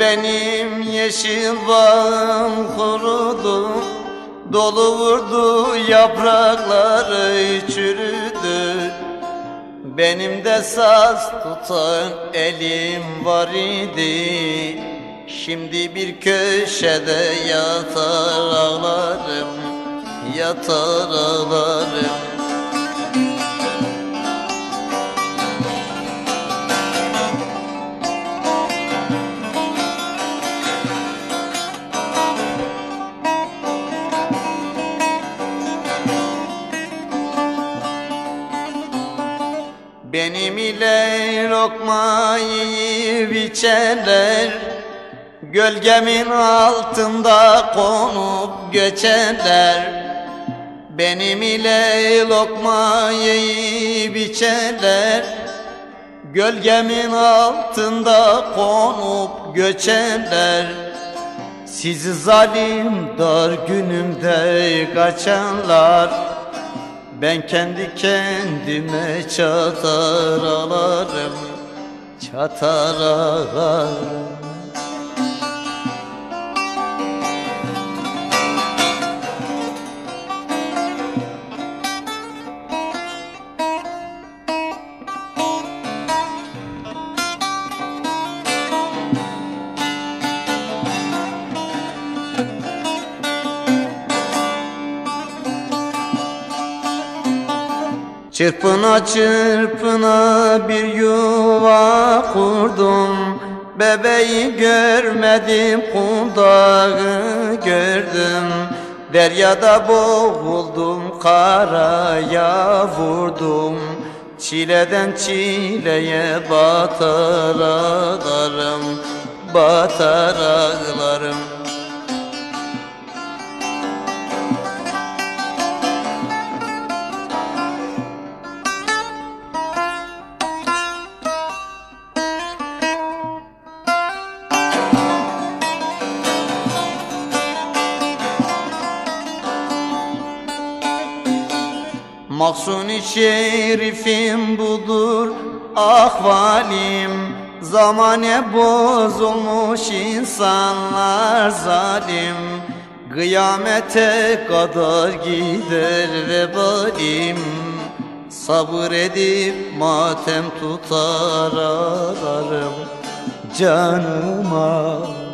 Benim yeşil bağım kurudu, dolu vurdu yaprakları çürüdü. Benim de saz tutan elim var idi, şimdi bir köşede yatar ağlarım, yatar ağlarım. Benim ile lokma yiyip içerler, gölgemin altında konup göçerler. Benim ile lokma yiyip içerler, gölgemin altında konup göçerler. Sizi zalim dar günümde kaçanlar, ben kendi kendime çatar ağlarım, çatar ağlarım. Çırpına çırpına bir yuva kurdum, bebeği görmedim, kundağı gördüm. Deryada boğuldum, karaya vurdum, çileden çileye batar ağlarım, batar ağlarım. Mahzun-i şerifim budur ahvalim, zamane bozulmuş insanlar zalim. Kıyamete kadar gider vebalim, sabır edip matem tutar ağlarım canıma.